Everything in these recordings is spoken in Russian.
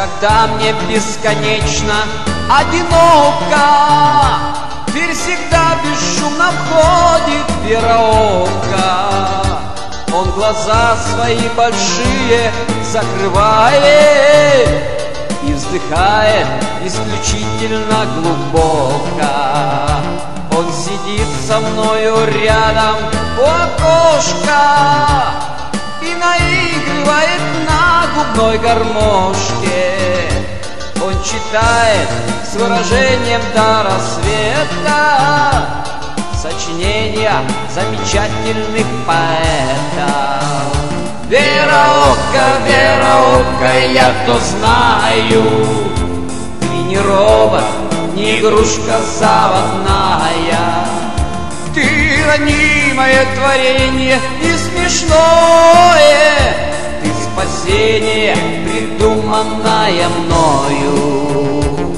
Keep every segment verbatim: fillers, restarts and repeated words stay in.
когда мне бесконечно одиноко, дверь всегда бесшумно входит вероока. Он глаза свои большие закрывает и вздыхает исключительно глубоко. Он сидит со мною рядом у окошка и наигрывает на губной гармошке. Он читает с выражением до рассвета сочинения замечательных поэтов. Вероока, вероока, я-то знаю, ты не робот, не игрушка заводная. Ты ранимое творение и смешное, ты спасение, придуманное мною.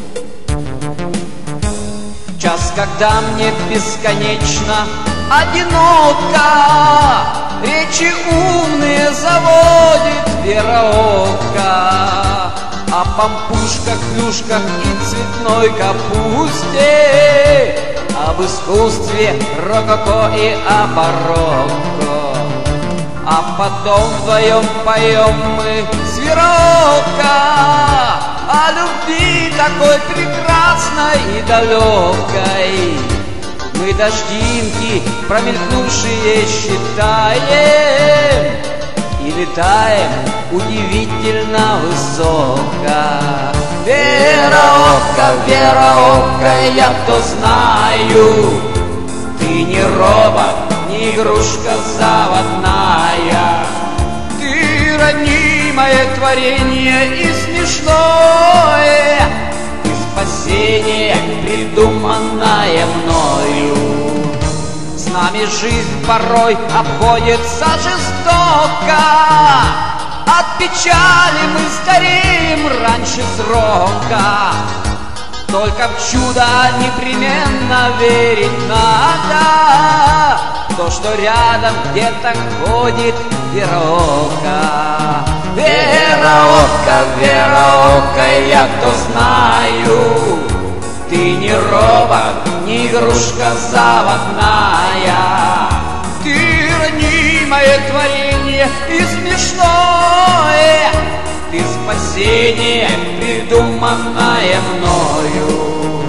Час, когда мне бесконечно одиноко, речи умные заводит вероока о пампушках, клюшках и цветной капусте, об искусстве рококо и о барокко. А потом вдвоем поем мы с вероока о любви такой прекрасной и далекой. Мы дождинки, промелькнувшие, считаем и летаем удивительно высоко. Вероока, вероока, я-то знаю, ты не робот, не игрушка заводная. Ты ранимое творение и смешное, ты спасение, придуманное мною. С нами жизнь порой обходится жестоко, от печали мы стареем раньше срока. Только в чудо непременно верить надо, то, что рядом где-то ходит вероока. Вероока, вероока, я-то знаю, ты не робот, не игрушка заводная. Ты ранимое творение и смешное, ты спасение, придуманное мною.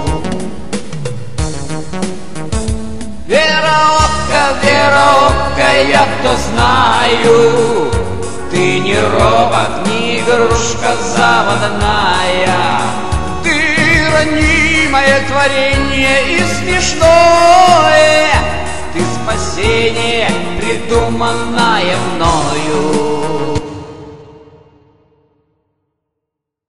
Вероока, вероока, я-то знаю, ты не робот, не игрушка заводная. Ты ранимое творение и смешное, ты спасение, придуманное мною.